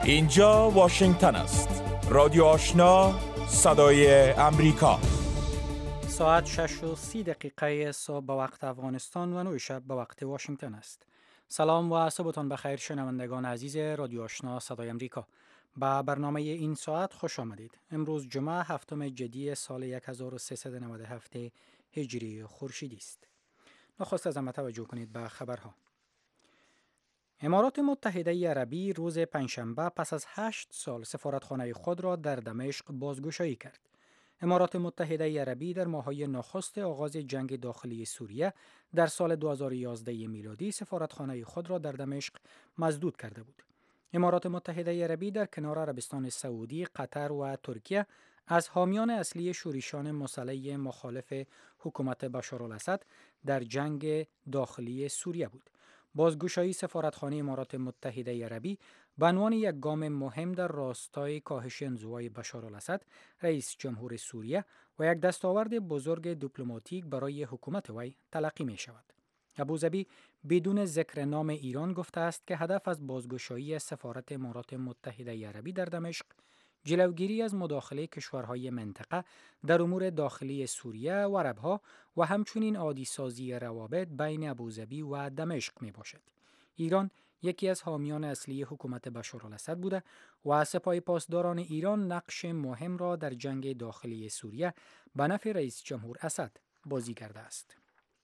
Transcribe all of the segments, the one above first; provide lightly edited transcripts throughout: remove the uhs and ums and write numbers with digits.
اینجا واشنگتن است. رادیو آشنا، صدای امریکا. ساعت 6:30 صبح به وقت افغانستان و 9 شب به وقت واشنگتن است. سلام و صبحتان بخیر شنوندگان عزیز رادیو آشنا صدای امریکا. با برنامه این ساعت خوش آمدید. امروز جمعه هفتم جدی سال 1397 هجری خورشیدی است. نخست از همه توجه کنید به خبرها. امارات متحده عربی روز پنجشنبه پس از 8 سال سفارتخانه خود را در دمشق بازگشایی کرد. امارات متحده عربی در ماه‌های نخست آغاز جنگ داخلی سوریه در سال 2011 میلادی سفارتخانه خود را در دمشق مسدود کرده بود. امارات متحده عربی در کنار عربستان سعودی، قطر و ترکیه از حامیان اصلی شورشیان مسلح مخالف حکومت بشارالاسد در جنگ داخلی سوریه بود. بازگشایی سفارتخانه امارات متحده عربی به عنوان یک گام مهم در راستای کاهش انزوای بشارالاسد رئیس جمهور سوریه و یک دستاورد بزرگ دیپلماتیک برای حکومت وی تلقی می شود. ابوظبی بدون ذکر نام ایران گفته است که هدف از بازگشایی سفارت امارات متحده عربی در دمشق جلوگیری از مداخله کشورهای منطقه در امور داخلی سوریه و عربها و همچنین عادی سازی روابط بین ابوظبی و دمشق می باشد. ایران یکی از حامیان اصلی حکومت بشارالاسد بوده و سپاه پاسداران ایران نقش مهم را در جنگ داخلی سوریه به نفع رئیس جمهور اسد بازی کرده است.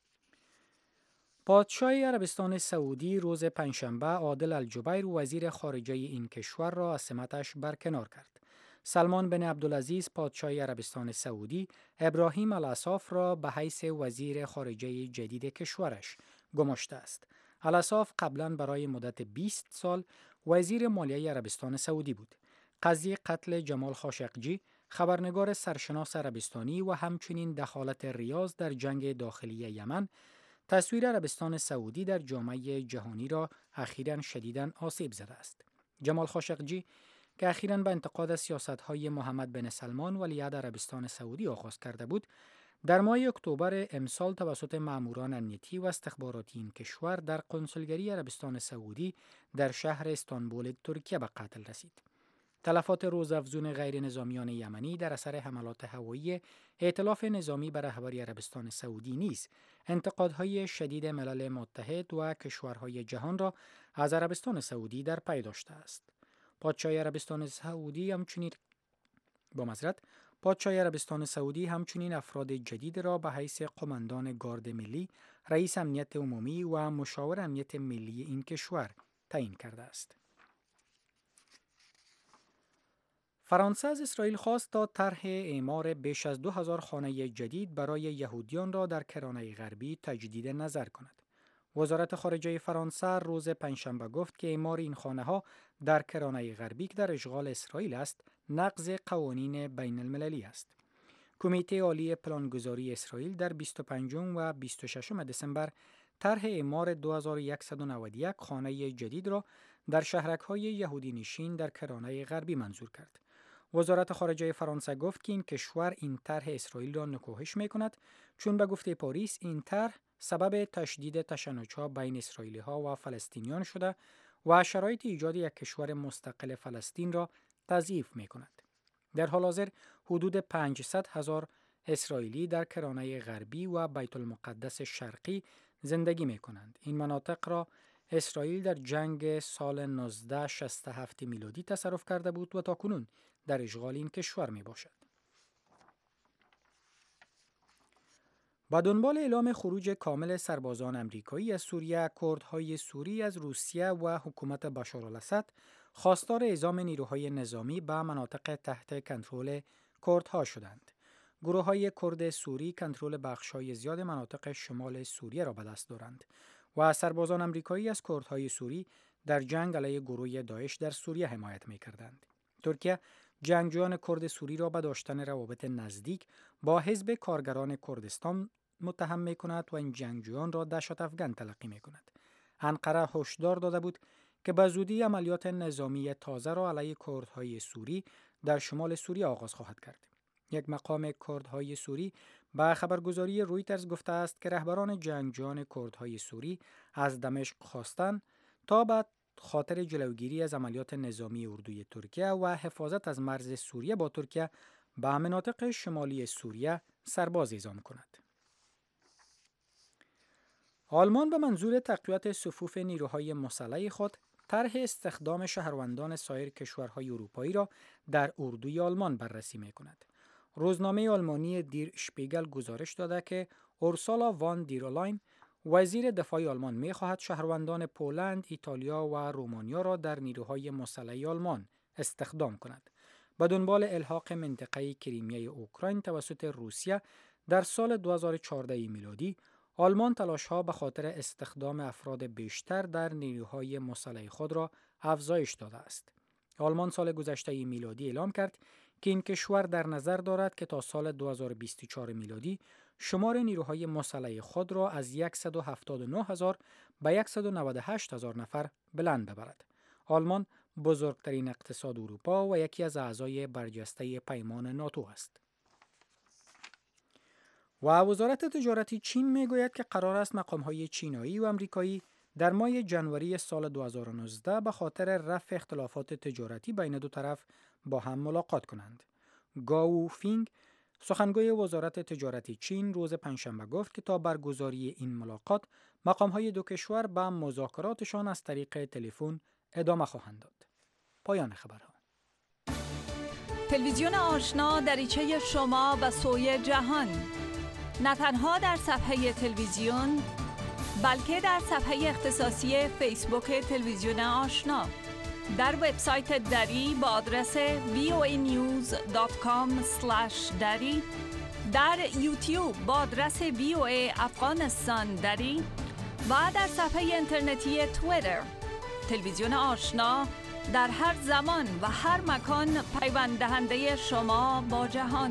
پادشاه عربستان سعودی روز پنجشنبه عادل الجبیر وزیر خارجه این کشور را از سمتش برکنار کرد. سلمان بن عبدالعزیز پادشاه عربستان سعودی ابراهیم الاصاف را به حیث وزیر خارجه جدید کشورش گماشته است. الاصاف قبلا برای مدت 20 سال وزیر مالیه عربستان سعودی بود. قضیه قتل جمال خاشقجی خبرنگار سرشناس عربستانی و همچنین دخالت ریاض در جنگ داخلی یمن تصویر عربستان سعودی در جامعه جهانی را اخیراً شدیداً آسیب زده است. جمال خاشقجی که اخیراً به انتقاد سیاست‌های محمد بن سلمان ولیعهد عربستان سعودی آغاز کرده بود، در ماه اکتبر امسال توسط ماموران امنیتی و استخباراتی این کشور در قنصلگری عربستان سعودی در شهر استانبول ترکیه به قتل رسید. تلفات روزافزون غیر نظامیان یمنی در اثر حملات هوایی ائتلاف نظامی بر رهبری عربستان سعودی نیز انتقادهای شدید ملل متحد و کشورهای جهان را از عربستان سعودی در پی داشته است. پادشاه عربستان سعودی همچنین افراد جدید را به حیث قماندان گارد ملی، رئیس امنیت عمومی و مشاور امنیت ملی این کشور تعیین کرده است. فرانسه از اسرائیل خواست تا طرح اعمار بیش از 2000 خانه جدید برای یهودیان را در کرانه غربی تجدید نظر کند. وزارت خارجه فرانسه روز پنجشنبه گفت که اعمار این خانه ها در کرانه غربی که در اشغال اسرائیل است، نقض قوانین بین المللی است. کمیته عالی پلانگذاری اسرائیل در 25 و 26 دسامبر طرح اعمار 2191 خانه جدید را در شهرک‌های یهودی نشین در کرانه غربی منظور کرد. وزارت خارجه فرانسه گفت که این کشور این طرح اسرائیل را نکوهش می‌کند، چون به گفته پاریس این طرح سبب تشدید تشنج‌ها بین اسرائیلی‌ها و فلسطینیان شده و شرایط ایجاد یک کشور مستقل فلسطین را تضعیف می‌کند. در حال حاضر حدود 500,000 اسرائیلی در کرانه غربی و بیت المقدس شرقی زندگی می‌کنند. این مناطق را اسرائیل در جنگ سال 1967 میلادی تصرف کرده بود و تاکنون در اشغال این کشور می باشد. با دنبال اعلام خروج کامل سربازان امریکایی از سوریه، کردهای سوری از روسیه و حکومت بشارالاسد خواستار اعزام نیروهای نظامی به مناطق تحت کنترل کردها شدند. گروه‌های کرد سوری کنترل بخش‌های زیاد مناطق شمال سوریه را به دست دارند و سربازان امریکایی از کردهای سوری در جنگ علیه گروه داعش در سوریه حمایت می‌کردند. ترکیه جنگجویان کرد سوری را به داشتن روابط نزدیک با حزب کارگران کردستان متهم می‌کند و این جنگجویان را دهشت افکن تلقی می‌کند. انقره هشدار داده بود که به زودی عملیات نظامی تازه را علیه کردهای سوری در شمال سوریه آغاز خواهد کرد. یک مقام کردهای سوری به خبرگزاری رویترز گفته است که رهبران جنگجویان کردهای سوری از دمشق خواستند تا به خاطر جلوگیری از عملیات نظامی اردوی ترکیه و حفاظت از مرز سوریه با ترکیه به مناطق شمالی سوریه سرباز اعزام کند. آلمان به منظور تقویت صفوف نیروهای مسلح خود طرح استخدام شهروندان سایر کشورهای اروپایی را در اردوی آلمان بررسی می‌کند. روزنامه آلمانی دیر شپیگل گزارش داده که اورسولا وان دیرلاین وزیر دفاع آلمان می‌خواهد شهروندان پولند، ایتالیا و رومانیا را در نیروهای مسلح آلمان استخدام کند. به دنبال الحاق منطقه کریمیای اوکراین توسط روسیه در سال 2014 میلادی، آلمان تلاش‌ها به خاطر استخدام افراد بیشتر در نیروهای مسلح خود را افزایش داده است. آلمان سال گذشته میلادی اعلام کرد که این کشور در نظر دارد که تا سال 2024 میلادی شمار نیروهای مسلح خود را از 179,000 به 198,000 نفر بلند ببرد. آلمان بزرگترین اقتصاد اروپا و یکی از اعضای برجسته پیمان ناتو است. و وزارت تجارت چین میگوید که قرار است مقام‌های چینایی و آمریکایی در ماه ژانویه سال 2019 به خاطر رفع اختلافات تجارتی بین دو طرف با هم ملاقات کنند. گاو فینگ سخنگوی وزارت تجارت چین روز پنجشنبه گفت که تا برگزاری این ملاقات مقام‌های دو کشور به مذاکراتشان از طریق تلفن ادامه خواهند داد. پایان خبرها. تلویزیون آشنا دریچه شما به سوی جهان، نه تنها در صفحه تلویزیون بلکه در صفحه اختصاصی فیسبوک تلویزیون آشنا، در وبسایت دری با آدرس voanews.com/dari، در یوتیوب با آدرس VOA افغانستان دری و در صفحه اینترنتی توییتر. تلویزیون آشنا در هر زمان و هر مکان پیوند دهنده شما با جهان.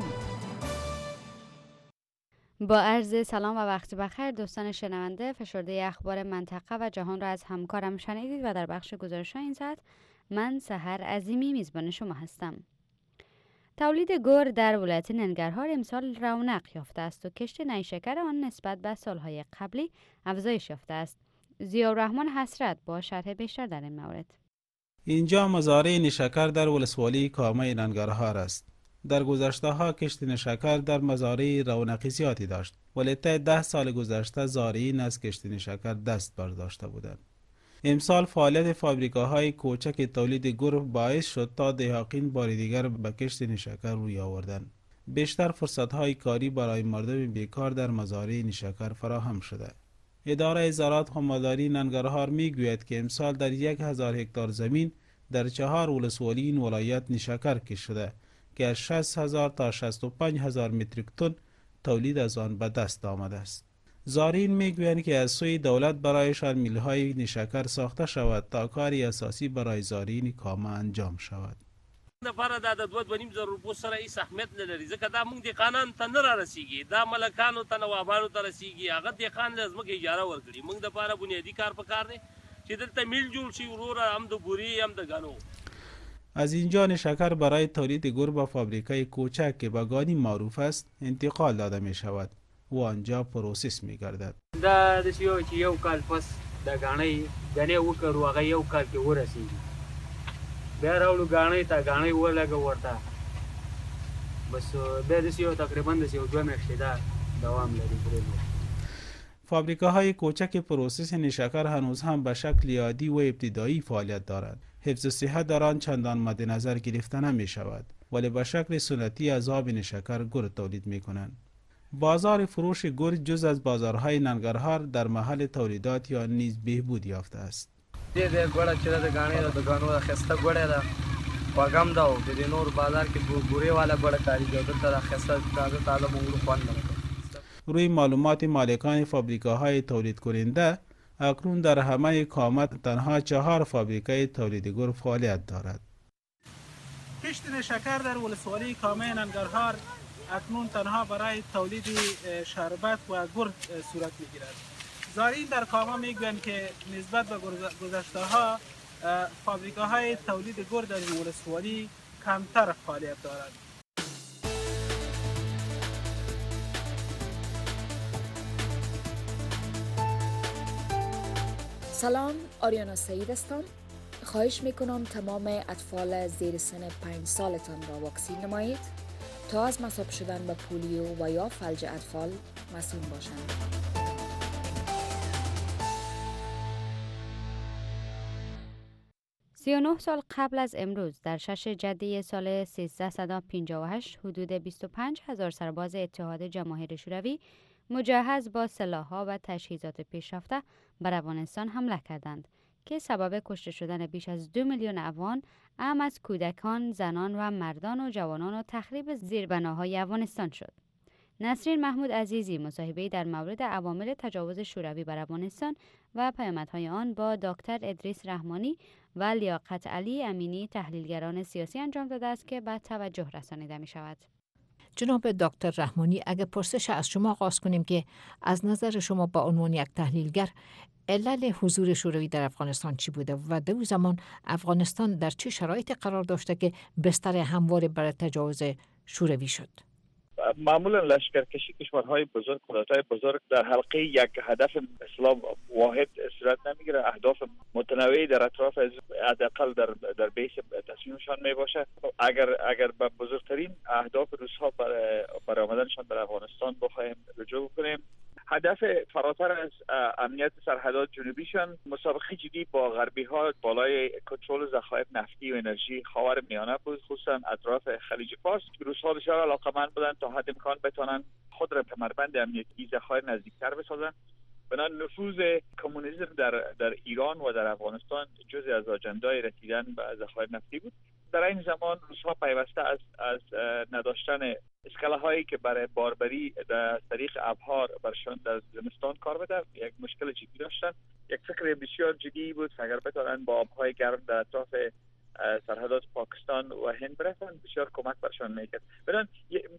با عرض سلام و وقت بخیر دوستان شنونده، فشرده اخبار منطقه و جهان را از همکارم شنیدید و در بخش گزارش‌های این ساعت من سحر عظیمی میزبان شما هستم. تولید گور در ولایت ننگرهار امسال رونق یافته است و کشت نیشکر آن نسبت به سالهای قبلی افزایش یافته است. ضیاءالرحمن حسرت با شرح بیشتر در این مورد. اینجا مزارع نیشکر در ولسوالی کامه ننگرهار است. در گذشته ها کشت نیشکر در مزارع رونقی زیادی داشت، ولی طی 10 سال گذشته زارعین از کشت نیشکر دست برداشته بودند. امسال فعالیت فابریکاهای کوچک تولید گور باعث شد تا دهقان بار دیگر به کشت نیشکر روی آوردند. بیشتر فرصت‌های کاری برای مردم بیکار در مزارع نیشکر فراهم شده. اداره زراعت و مالداری ننگرهار میگوید که امسال در 1000 هکتار زمین در 4 ولسوالی این ولایت نیشکر کشت شده که از 60,000 تا 65,000 متریک تن تولید از آن به دست آمده است. زارعین میگویند که از سوی دولت برایشان میل‌های نیشکر ساخته شود تا کاری اساسی برای زارعین کامه انجام شود. لپاره دا د 2.5 روپو سره هیڅ اهمیت نه لري ځکه دا موږ دهقانانو ته نه رارسیږي، دا ملکانو ته نوابانو ته رسیږي. هغه دهقان له ځمکې اجاره ورکړي. موږ دپاره بنیادي کار پکار دی چې دلته میل جوړ شي، وروره هم د بورې هم د ګنو. از اینجا نیشکر برای تولید گور به فابریکای کوچک که به گانی معروف است انتقال داده می شود و آنجا پروسس می گردد. دا د سیو چې یو کال پس د غاڼې وکړو هغه یو کال کې ورسیږي، بیا راوړو غاڼې ته غاڼې ولګو ورته، بس بیا د سیو تقریبا د سیو 2 میاشتې دا دوام لري. فابریکاهای کوچک پروسس نیشکر هنوز هم به شکل عادی و ابتدایی فعالیت دارند. حفظ صحت در آن چندان مد نظر گرفته نمی شود، ولی به شکل سنتی از آب نیشکر گور تولید می کنند. بازار فروش گور جز از بازارهای ننگرهار در محل تولیدات یا نیز بهبود یافته است. دې ګوړه چې د غاڼې د غانو د خسته ګوړه ده واګم دا او د نور بازار کې ګوري والا ګوړه کاری جوړ تر خسته تازه مونږ خوان نه. روی معلومات مالکان فابریکاهای تولید کننده اکنون در همه کامه تنها 4 فابریکای تولید گور فعالیت دارد. کشت نیشکر در ولسوالی کامه ننگرهار اکنون تنها برای تولید شربت و گور صورت میگیرد. زارعین در کامه میگویند که نسبت به گذشته ها فابریکاهای تولید گور در این ولسوالی کمتر فعالیت دارد. سلام، آریانا سعید هستم. خواهش میکنم تمام اطفال زیر سن 5 سالتان را واکسین نمایید تا از مصاب شدن به پولیو و یا فلج اطفال مسئول باشند. 39 سال قبل از امروز در 6 ژوئیه سال 1358 حدود 25,000 سرباز اتحاد جماهیر شوروی مجهز با سلاح‌ها و تجهیزات پیشرفته بر افغانستان حمله کردند که سبب کشته شدن بیش از 2 میلیون افغان، اعم از کودکان، زنان و مردان و جوانان و تخریب زیربناهای افغانستان شد. نسرین محمود عزیزی مصاحبه‌ای در مورد عوامل تجاوز شوروی بر افغانستان و پیامدهای آن با دکتر ادریس رحمانی و لیاقت علی امینی تحلیلگران سیاسی انجام داده است که به توجه رسانیده می شود. جناب دکتر رحمانی، اگر پرسش از شما آغاز کنیم که از نظر شما با عنوان یک تحلیلگر علل حضور شوروی در افغانستان چی بوده و در اون زمان افغانستان در چه شرایطی قرار داشته که بستر همواره برای تجاوز شوروی شد؟ معمولا لشکرکشی کشورهای بزرگ، قدرت‌های بزرگ در حلقه یک هدف اسلام واحد صورت نمیگیره. اهداف متنوعی در اطراف حداقل در بیس تصمیمشان می باشه. اگر به بزرگترین اهداف روس‌ها برای آمدنشان در افغانستان بخوایم رجوع کنیم، هدف فراتر از امنیت سرحدات جنوبیشان مسابقه جدی با غربی ها بالای کنترل ذخایر نفتی و انرژی خاورمیانه بود، خصوصا اطراف خلیج فارس. روس‌ها بسیار علاقه‌مند بودند تا حد امکان بتوانند خود را کمربند امنیتی ذخایر نزدیکتر بسازند. بنابراین نفوذ کمونیسم در ایران و در افغانستان جزئی از آجندای رسیدن به ذخایر نفتی بود. در این زمان روس‌ها پیوسته از نداشتن اسکله‌هایی که برای باربری در طریق ابحار برشان در زمستان کار بده یک مشکل جدی داشتن. یک فکر بسیار جدی بود اگر بتوانند با آب‌های گرم در اطراف سرحدات پاکستان و هند برسند بسیار کمک برشان میکرد. بنابراین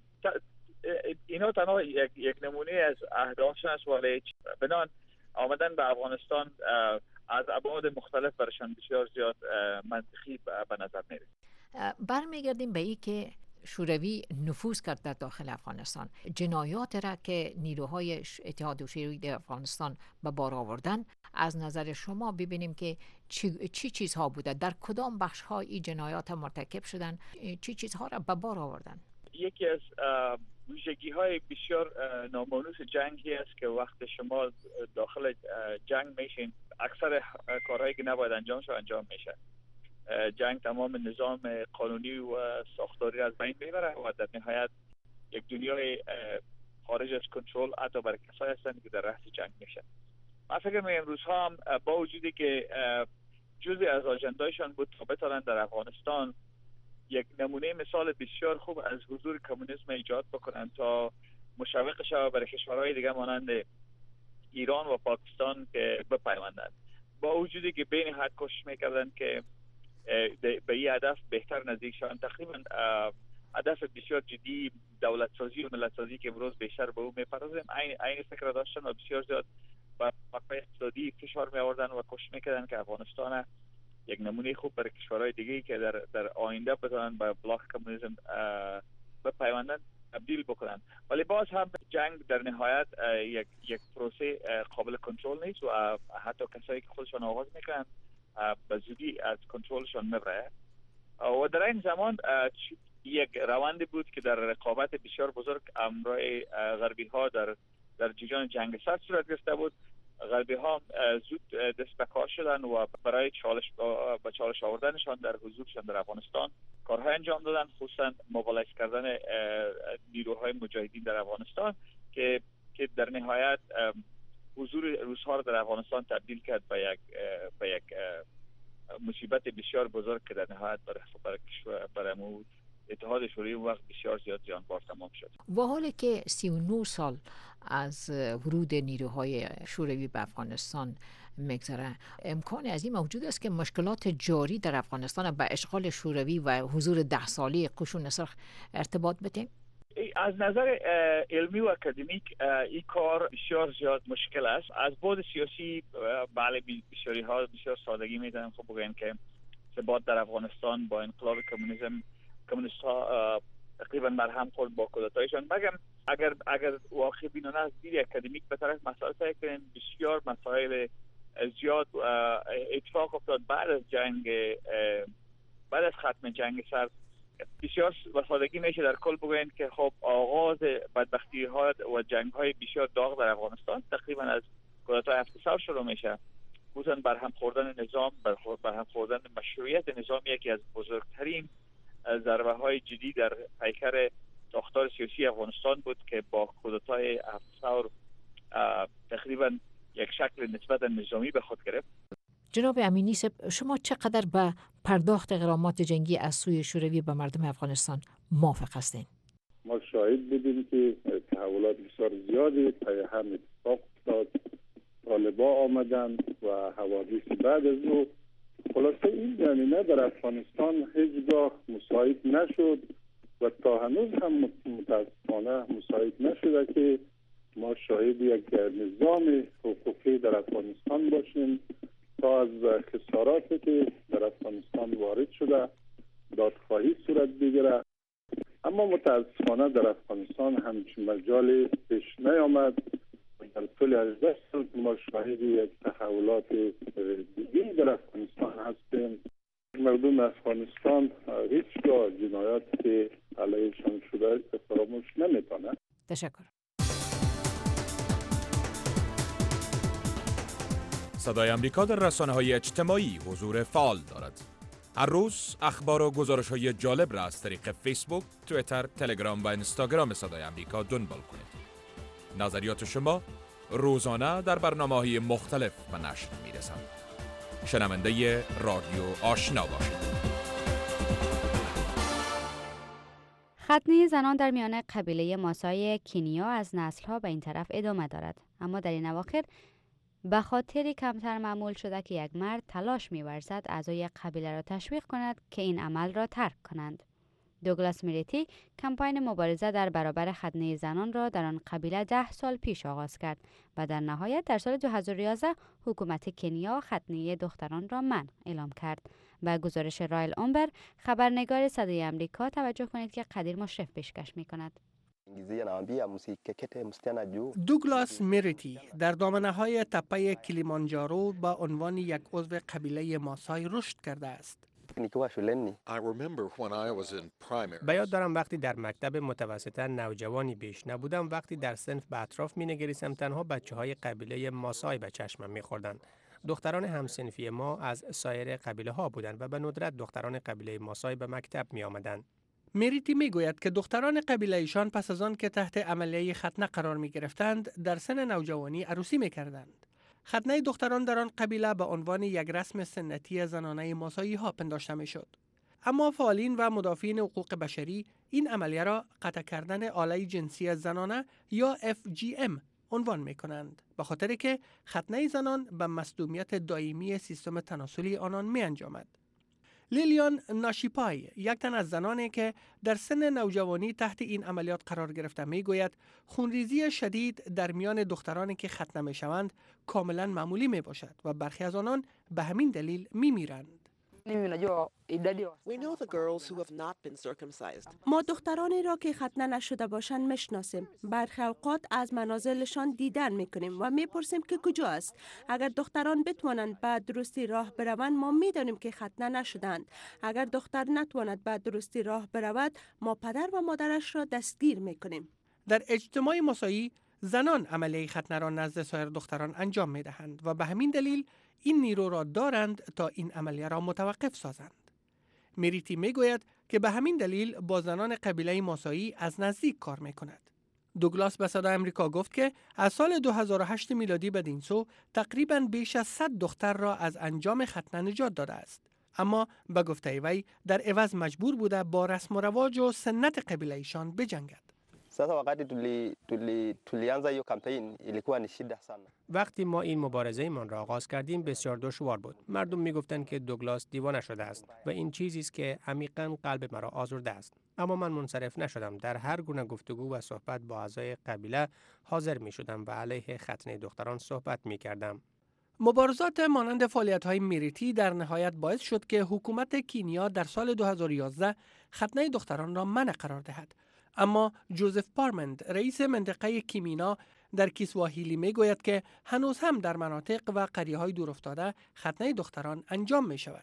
اینا تنها یک نمونه از اهدافشان است، ولی بنابراین آمدن به افغانستان از ابعاد مختلف برشان بسیار زیاد منطقی به نظر میرسه. برمیگردیم به این که شوروی نفوذ کرد در داخل افغانستان، جنایات را که نیروهای اتحاد شوروی در افغانستان به بار آوردن، از نظر شما ببینیم که چی چیزها بوده، در کدام بخش‌ها این جنایات مرتکب شدن، چی چیزها را به بار آوردن؟ یکی از ویژگی‌های بسیار نامانوس جنگی است که وقت شما داخل جنگ میشین اکثر کارهایی که نباید انجام شد انجام میشه. جنگ تمام نظام قانونی و ساختاری از بین میبره و در نهایت یک دنیای خارج از کنترل حتی برای کسایی هستن که در رأس جنگ میشن. من فکر می‌کنم امروزها هم با وجودی که جزئی از آجندایشان بود تا بتوانند در افغانستان یک نمونه مثال بسیار خوب از حضور کمونیسم ایجاد بکنند تا مشوق شود برای کشورهای دیگه مانند ایران و پاکستان که بپیوندند. با وجودی که بین حد کوشش میکردند که به این هدف بهتر نزدیک شوند، تقریبا هدف بسیار جدی دولت سازی و ملت سازی که امروز بیشتر به او میپردازیم این فکر داشتن و بسیار زیاد با اقتصادی فشار می آوردن و کوشش میکردن که افغانستان یک نمونه خوب برای کشورهای دیگه که در آینده بتونن به بلاک کمونیسم بپیوندن تبدیل بکنن. ولی باز هم جنگ در نهایت یک پروسه قابل کنترل نیست و حتی کسایی که خودشان آغاز میکنن به زودی از کنترلشان میبره و در این زمان یک روندی بود که در رقابت بسیار بزرگ امرای غربی ها در جریان جنگ سرد صورت گرفته بود. غربی ها زود دست به کار شدن و برای چالش آوردنشان در حضورشان در افغانستان کارهای انجام دادن، خصوصا موبلایز کردن نیروهای مجاهدین در افغانستان که در نهایت حضور روس‌ها را در افغانستان تبدیل کرد به یک مصیبت بسیار بزرگ که در نهایت برای اتحاد شوروی وقت بسیار زیاد زیانبار تمام شد. و حالی که 39 سال از ورود نیروهای شوروی به افغانستان میگذره، امکان از این موجود است که مشکلات جاری در افغانستان به اشغال شوروی و حضور 10 ساله قشون نسخ ارتباط بدیم؟ از نظر علمی و اکادمیک این کار بسیار زیاد مشکل است. از بعد سیاسی بله بسیاری ها بسیار سادگی میدن خب بگن که ثبات در افغانستان با انقلاب کمونیست ها تقریبا مرهم خورد با کودتایشان. مگم اگر واقع بینانه از دید اکادمیک به طرف مسائل سعی کنیم، بسیار مسائل زیاد اتفاق افتاد بعد از ختم جنگ سرد. بسیار به سادگی میشه در کل بگویند که خب آغاز بدبختی ها و جنگ های بسیار داغ در افغانستان تقریبا از کودتای 7 سال شروع میشه. خصوصا برهم خوردن نظام، برهم خوردن مشروعیت نظام یکی از بزرگترین ضربه های جدی در پیکر ساختار سیاسی افغانستان بود که با کودتای 7 سال تقریبا یک شکل نسبتا نظامی به خود گرفت. جناب امینی صاحب، شما چقدر به پرداخت غرامات جنگی از سوی شوروی به مردم افغانستان موافق هستین؟ ما شاهد بودیم که تحولات بسیار زیادی پای هم اتفاق افتاد. طالبا آمدن و حوادث بعد از او. خلاصه این زمینه در افغانستان هیچگاه مساعد نشد و تا هنوز هم متاسفانه مساعد نشده که ما شاهد یک نظام حقوقی در افغانستان باشیم تا از خساراتی که در افغانستان وارد شده دادخواهی صورت بگیره. اما متاسفانه در افغانستان همچین مجال پیش نیامد. در طول 18 سال ما شاهد یک تحولات دیگه در افغانستان هستیم. مردم افغانستان هیچگاه جنایات که علیهشان شده فراموش نمیتونه. تشکر. صدای امریکا در رسانه‌های اجتماعی حضور فعال دارد. هر روز اخبار و گزارش‌های جالب را از طریق فیسبوک، توییتر، تلگرام و اینستاگرام صدای امریکا دنبال کنید. نظریات شما روزانه در برنامه‌های مختلف به نشر می‌رسند. شنونده رادیو آشنا باشید. ختنه زنان در میان قبیله ماسای کنیا از نسل‌ها به این طرف ادامه دارد، اما در این اواخر به خاطر کمتر معمول شده که یک مرد تلاش می‌ورزد اعضای قبیله را تشویق کند که این عمل را ترک کنند. دوگلاس میریتی کمپاین مبارزه در برابر ختنه زنان را در آن قبیله 10 سال پیش آغاز کرد و در نهایت در سال 2011 حکومت کنیا ختنه دختران را منع اعلام کرد. به گزارش رایل امبر خبرنگار صدای امریکا توجه کنید که قدیر مشرف پیشکش می‌کند. دوگلاس میریتی در دامنه‌های تپه کلیمانجارو با عنوان یک عضو قبیله ماسای رشد کرده است. به یاد دارم وقتی در مکتب متوسطه نوجوانی بیش نبودم، وقتی در صنف به اطراف می‌نگریستم تنها بچه‌های قبیله ماسای به چشمم می‌خوردند. دختران همسنفی ما از سایر قبیله ها بودند و به ندرت دختران قبیله ماسای به مکتب می آمدند. میریتی می گوید که دختران قبیله ایشان پس از آن که تحت عملیه ختنه قرار می گرفتند در سن نوجوانی عروسی می کردند. ختنه دختران در آن قبیله به عنوان یک رسم سنتی زنانه ماسایی ها پنداشته می شد. اما فعالین و مدافعین حقوق بشری این عملیه را قطع کردن آله جنسی زنانه یا FGM عنوان می کنند، به خاطر که ختنه زنان به مصدومیت دائمی سیستم تناسلی آنان می انجامد. لیلیان ناشیپای یک تن از زنانی که در سن نوجوانی تحت این عملیات قرار گرفته می گوید خونریزی شدید در میان دخترانی که ختنه می شوند کاملا معمولی می باشد و برخی از آنان به همین دلیل می میرند. ما دخترانی را که ختنه نشده باشند میشناسیم. برخی اوقات از منازلشان دیدن میکنیم و میپرسیم که کجا است. اگر دختران بتوانند به درستی راه بروند ما میدانیم که ختنه نشدند. اگر دختر نتواند به درستی راه برود ما پدر و مادرش را دستگیر میکنیم. در اجتماع ماسایی زنان عملیه ختنه را نزد سایر دختران انجام میدهند و به همین دلیل این نیرو را دارند تا این عملیه را متوقف سازند. میریتی میگوید که به همین دلیل با زنان قبیله ماسایی از نزدیک کار میکند. دوگلاس به صدای امریکا گفت که از سال 2008 میلادی بدین سو تقریباً بیش از 100 دختر را از انجام ختنه نجات داده است. اما به گفته وی در عوض مجبور بوده با رسم و رواج و سنت قبیله ایشان بجنگد. وقتی ما این مبارزه من را آغاز کردیم بسیار دشوار بود. مردم میگفتند که دوگلاس دیوانه شده است و این چیزی است که عمیقاً قلب مرا آزرده است. اما من منصرف نشدم. در هر گونه گفتگو و صحبت با اعضای قبیله حاضر می شدم و علیه ختنه دختران صحبت می کردم. مبارزات مانند فعالیت‌های میریتی در نهایت باعث شد که حکومت کینیا در سال 2011 ختنه دختران را منع قرار دهد. اما جوزف پارمند رئیس منطقه کیمینا در کیسواهیلی می گوید که هنوز هم در مناطق و قریه‌های دورافتاده ختنه دختران انجام می شود.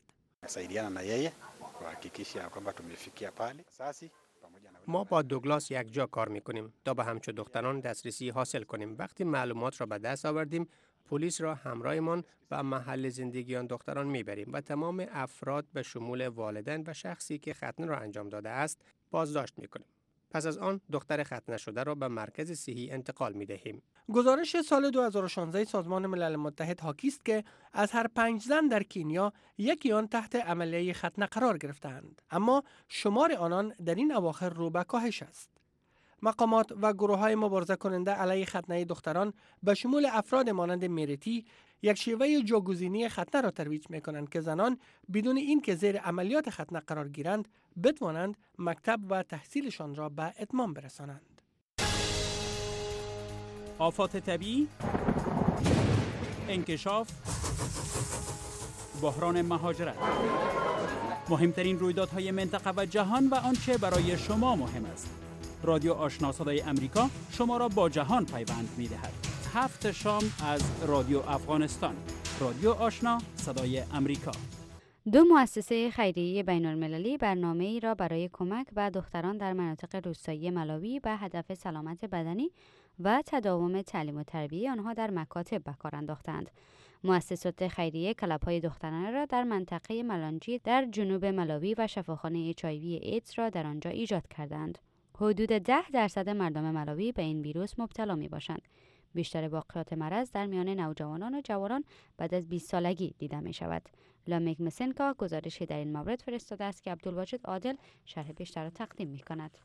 ما با دوگلاس یک جا کار میکنیم تا به همچو دختران دسترسی حاصل کنیم. وقتی معلومات را به دست آوردیم، پلیس را همراهمان به محل زندگی آن دختران میبریم و تمام افراد به شمول والدین و شخصی که ختنه را انجام داده است بازداشت میکنیم. پس از آن دختر ختنه شده را به مرکز صحی انتقال میدهیم. گزارش سال 2016 سازمان ملل متحد حاکی است که از هر 5 زن در کینیا یکی آن تحت عملیه ختنه قرار گرفتند، اما شمار آنان در این اواخر رو به کاهش است. مقامات و گروه‌های مبارزه کننده علیه ختنه دختران به شمول افراد مانند میرتی یک شیوه جاگزینی ختنه را ترویج می‌کنند که زنان بدون اینکه زیر عملیات ختنه قرار گیرند بتوانند مکتب و تحصیلشان را به اتمام برسانند. آفات طبیعی، انکشاف، بحران مهاجرت، مهمترین رویدادهای منطقه و جهان و آنچه برای شما مهم است. رادیو آشنا صدای امریکا شما را با جهان پیوند می‌دهد. 7 شام از رادیو افغانستان. رادیو آشنا صدای امریکا. 2 مؤسسه خیریه بین‌المللی برنامه‌ای را برای کمک به دختران در مناطق روستایی ملاوی به هدف سلامت بدنی و تداوم تعلیم و تربیت آنها در مکاتب به کار انداختند. مؤسسات خیریه کلب‌های دخترانه را در منطقه ملانجی در جنوب ملاوی و شفاخانه HIV ایدز را در آنجا ایجاد کردند. حدود 10% مردم ملاوی به این ویروس مبتلا می باشند. بیشتر واقعات مرض در میان نوجوانان و جوانان بعد از 20 سالگی دیده می شود. لامیک مسنکا گزارشی در این مورد فرستاده است که عبدالواجد عادل شرح بیشتر را تقدیم می کند.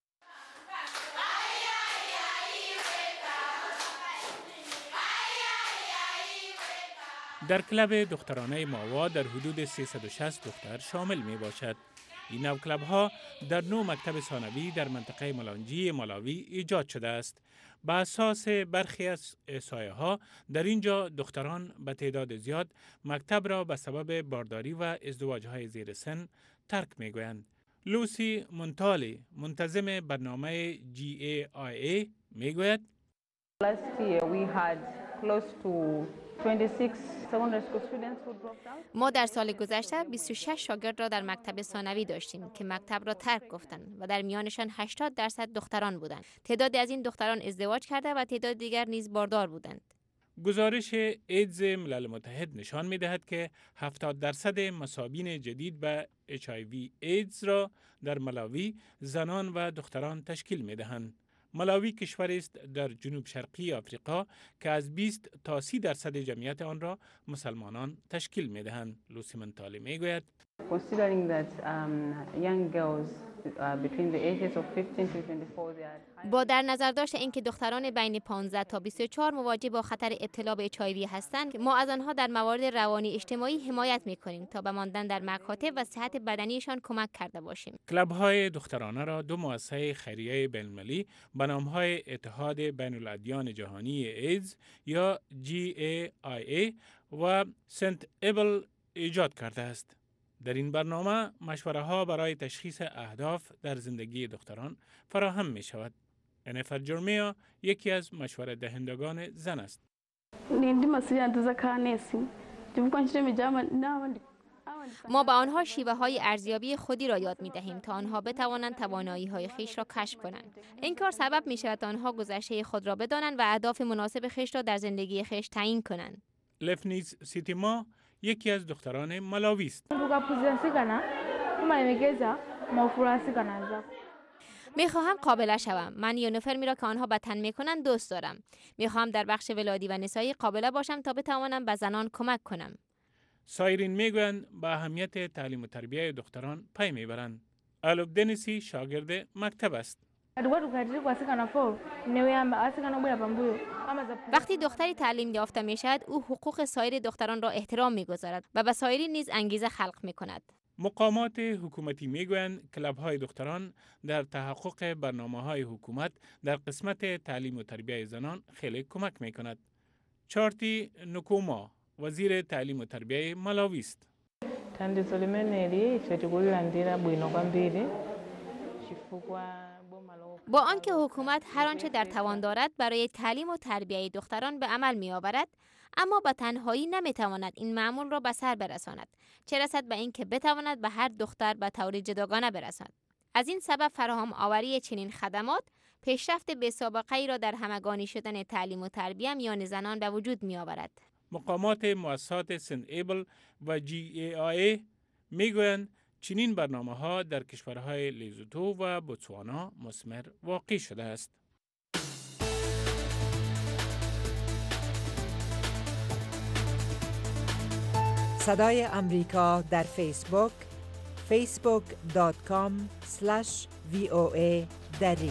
در کلب دخترانه ماوا در حدود 360 دختر شامل می باشد. این نو کلب ها در 9 مکتب ثانوی در منطقه ملانجی ملاوی ایجاد شده است. به اساس برخی از احصایه ها در اینجا دختران به تعداد زیاد مکتب را به سبب بارداری و ازدواج های زیر سن ترک می گویند. لوسی مونتالی منتظم برنامه GAIA می گوید ما در سال گذشته 26 شاگرد را در مکتب ثانوی داشتیم که مکتب را ترک گفتند و در میانشان 80% دختران بودند. تعدادی از این دختران ازدواج کرده و تعداد دیگر نیز باردار بودند. گزارش ایدز ملل متحد نشان می دهد که 70% مصابین جدید به HIV ایدز را در ملاوی زنان و دختران تشکیل می دهند. ملاوی کشوری است در جنوب شرقی آفریقا که از 20 تا 30% جمعیت آن را مسلمانان تشکیل می دهند. لوسی منتالی می گوید با در نظر داشت اینکه دختران بین 15 تا 24 مواجه با خطر ابتلا به HIV هستند، ما از آنها در موارد روانی اجتماعی حمایت می‌کنیم تا به ماندن در مکاتب و صحت بدنیشان کمک کرده باشیم. کلب‌های دخترانه را 2 مؤسسه خیریه بین‌المللی به نام‌های اتحاد بین‌الادیان جهانی ایدز یا GAIA و سنت ایبل ایجاد کرده است. در این برنامه مشوره‌ها برای تشخیص اهداف در زندگی دختران فراهم می شود. انفر جرمیا یکی از مشوره دهندگان زن است. ما به آنها شیوه های ارزیابی خودی را یاد می دهیم تا آنها بتوانند توانایی های خویش را کشف کنند. این کار سبب می شود تا آنها گذشته خود را بدانند و اهداف مناسب خویش را در زندگی خویش تعیین کنند. لفنیز سیتیما یکی از دختران ملاوی است. میخواهم قابله شوم. من یونیفرمی را که آنها به تن میکنند دوست دارم. میخواهم در بخش ولادی و نسایی قابله باشم تا بتوانم به زنان کمک کنم. سایرین میگویند به اهمیت تعلیم و تربیت دختران پی میبرند. الوب دنیسی شاگرد مکتب است. وقتی دختری تعلیم یافته می شود، او حقوق سایر دختران را احترام می گذارد و به سایرین نیز انگیزه خلق می کند. مقامات حکومتی می گویند کلب‌های دختران در تحقق برنامه‌های حکومت در قسمت تعلیم و تربیت زنان خیلی کمک می کند. چارتی نکوما وزیر تعلیم و تربیت ملاوی است. با آنکه حکومت هر آنچه در توان دارد برای تعلیم و تربیت دختران به عمل می‌آورد، اما به تنهایی نمی‌تواند این معمول را به سر برساند، چه رسد به اینکه بتواند به هر دختر به طور جداگانه برسد. از این سبب فراهم آوری چنین خدمات پیشرفت بی‌سابقه‌ای را در همگانی شدن تعلیم و تربیت میان زنان به وجود می‌آورد. مقامات مؤسسات سن ایبل و GAIA میگویند چنین برنامه‌ها در کشورهای لیزوتو و بوتسوانا مثمر واقع شده است. صدای امریکا در فیسبوک facebook.com/VOA دری.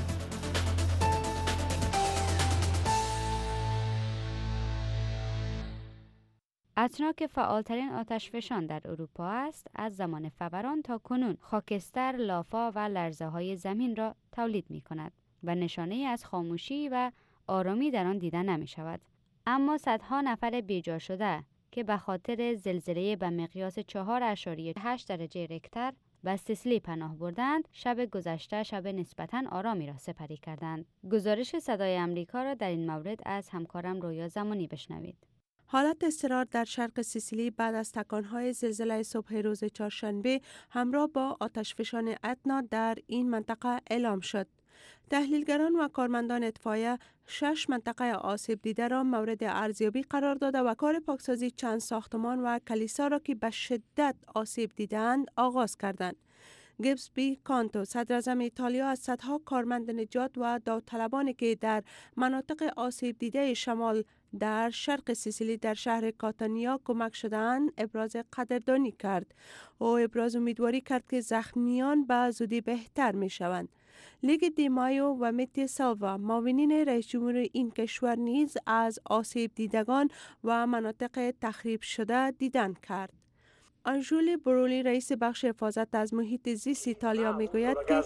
اتنا که فعالترین آتشفشان در اروپا است، از زمان فوران تا کنون خاکستر، لافا و لرزه های زمین را تولید می کند و نشانه از خاموشی و آرامی در آن دیده نمی شود. اما صدها نفر بیجا شده که به خاطر زلزله به مقیاس 4.8 درجه ریکتر به سیسیلی پناه بردند، شب گذشته شب نسبتاً آرامی را سپری کردند. گزارش صدای امریکا را در این مورد از همکارم رویا زمانی بشنوید. حالت اضطرار در شرق سیسیلی بعد از تکانهای زلزله صبح روز چهارشنبه همراه با آتشفشان اتنا در این منطقه اعلام شد. تحلیلگران و کارمندان اطفایه 6 منطقه آسیب دیده را مورد ارزیابی قرار داده و کار پاکسازی چند ساختمان و کلیسا را که به شدت آسیب دیدند آغاز کردند. گیبسبی کانتو صدراعظم ایتالیا از صدها کارمند نجات و داوطلبانی که در مناطق آسیب دیده شمال در شرق سیسیلی در شهر کاتانیا کمک شدند ابراز قدردانی کرد. او ابراز امیدواری کرد که زخمیان به زودی بهتر می شوند. لیگ دی مایو و میتی سالوا معاونین رئیس جمهور این کشور نیز از آسیب دیدگان و مناطق تخریب شده دیدن کرد. آنژولی برولی رئیس بخش حفاظت از محیط زیست ایتالیا میگوید که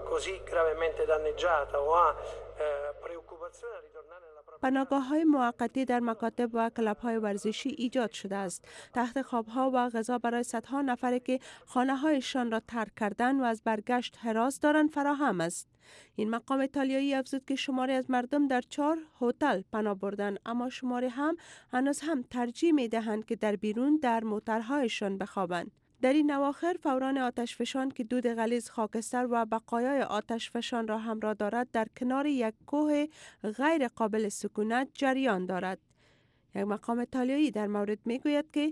پناهگاه‌های موقتی در مکاتب و کلب‌های ورزشی ایجاد شده است. تخت خواب‌ها و غذا برای صدها نفری که خانه‌هایشان را ترک کردند و از برگشت حراس دارند فراهم است. این مقام ایتالیایی افزود که شماری از مردم در 4 هتل پناه بردند، اما شماری هنوز هم ترجیح می‌دهند که در بیرون در موترهایشان بخوابند. در این اواخر فوران آتشفشان که دود غلیظ، خاکستر و بقایای آتشفشان را همراه دارد در کنار یک کوه غیر قابل سکونت جریان دارد. یک مقام ایتالیایی در مورد میگوید که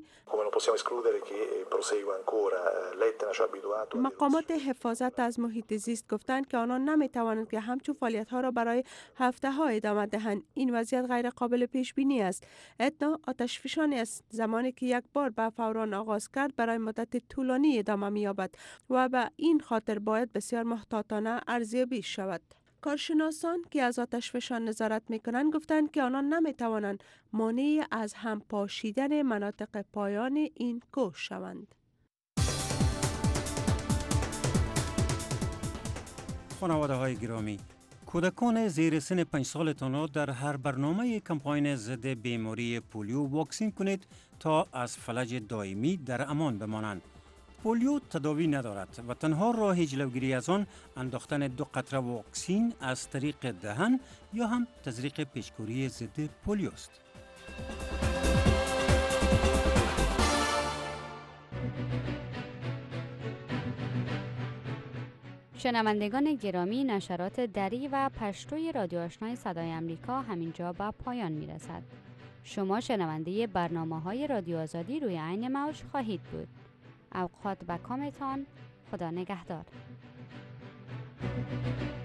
مقامات حفاظت از محیط زیست گفتند که آنان نمیتوانند که همچون فعالیت‌ها را برای هفته‌ها ادامه دهند. این وضعیت غیر قابل پیش بینی است. اتنا آتشفشانی است زمانی که یک بار به فوران آغاز کرد برای مدت طولانی ادامه می‌یابد و به این خاطر باید بسیار محتاطانه ارزیابی شود. کارشناسان که از آتشفشان نظارت می‌کنند گفتند که آنان نمی‌توانند مانع از هم پاشیدن مناطق پایان این کوه شوند. خانواده‌های گرامی، کودکان زیر سن 5 سالتان را در هر برنامه کمپاین ضد بیماری پولیو واکسین کنید تا از فلج دائمی در امان بمانند. پولیو تداوی ندارد و تنها راه جلوگیری از آن انداختن 2 قطره واکسین از طریق دهن یا هم تزریق پیشگیری ضد پولیو است. شنوندگان گرامی، نشرات دری و پشتوی رادیو آشنای صدای امریکا همینجا به پایان میرسد. شما شنونده برنامه‌های رادیو آزادی روی عین موج خواهید بود. اوقات و کامتان، خدا نگهدار.